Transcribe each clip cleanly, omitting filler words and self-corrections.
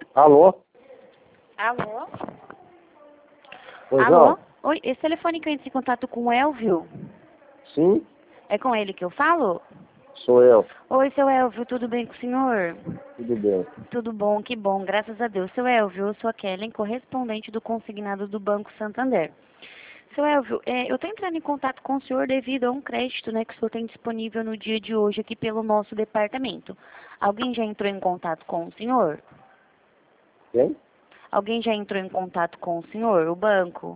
Alô? Alô? Pois Alô? não? Oi, esse telefone que eu entrei em contato com o Elvio, Sim, é com ele que eu falo? sou eu. Oi, seu Elvio, tudo bem com o senhor? Tudo bem. Tudo bom, que bom, graças a Deus. Seu Elvio, eu sou a Kellen, correspondente do consignado do Banco Santander. Seu Elvio, eu estou entrando em contato com o senhor devido a um crédito, né, que o senhor tem disponível no dia de hoje aqui pelo nosso departamento. Alguém já entrou em contato com o senhor? Quem? Alguém já entrou em contato com o senhor, o banco?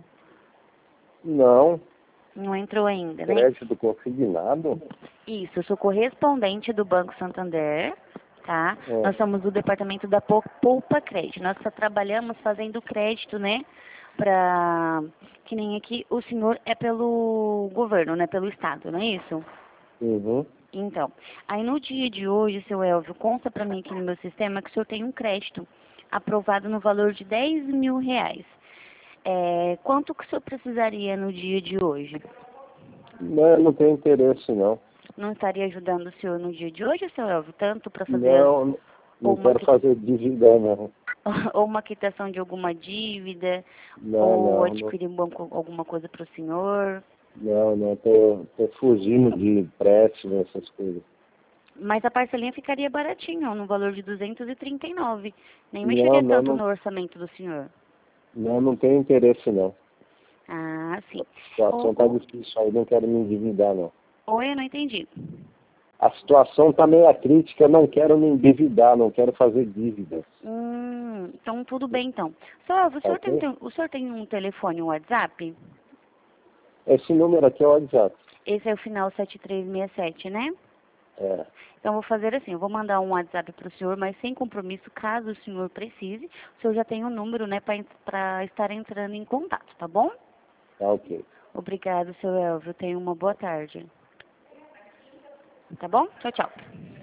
Não. Não entrou ainda, né? Crédito consignado? Isso, eu sou correspondente do Banco Santander, tá? É. Nós somos do departamento da Poupa Crédito. Nós só trabalhamos fazendo crédito, né? Pra... Que nem aqui, o senhor é pelo governo, né? Pelo Estado, não é isso? Uhum. Então, aí no dia de hoje, seu Elvio, conta pra mim aqui no meu sistema que o senhor tem um crédito aprovado no valor de R$ 10.000. Quanto que o senhor precisaria no dia de hoje? Não tenho interesse, não. Não estaria ajudando o senhor no dia de hoje, seu Elvio, tanto para fazer Não, ou não uma, quero fazer dívida, não. ou uma quitação de alguma dívida, Não, ou não, não. adquirir alguma coisa para o senhor. Não, tô fugindo de empréstimo, essas coisas. Mas a parcelinha ficaria baratinho, no valor de 239. Nem Não, mexeria não, tanto não, no orçamento do senhor. não tenho interesse, não. Ah, sim. A situação tá difícil aí, não quero me endividar, não. Oi, eu não entendi. A situação tá meio crítica, eu não quero me endividar, não quero fazer dívidas. Então tudo bem então. Seu Elvio, Tá ok? o senhor tem um telefone, um WhatsApp? Esse número aqui é o WhatsApp. Esse é o final 7367, né? É. Então, vou fazer assim, eu vou mandar um WhatsApp para o senhor, mas sem compromisso, caso o senhor precise. O senhor já tem o número, né, para estar entrando em contato, tá bom? Tá ok. Obrigado, seu Elvio. Tenha uma boa tarde. Tá bom? Tchau, tchau.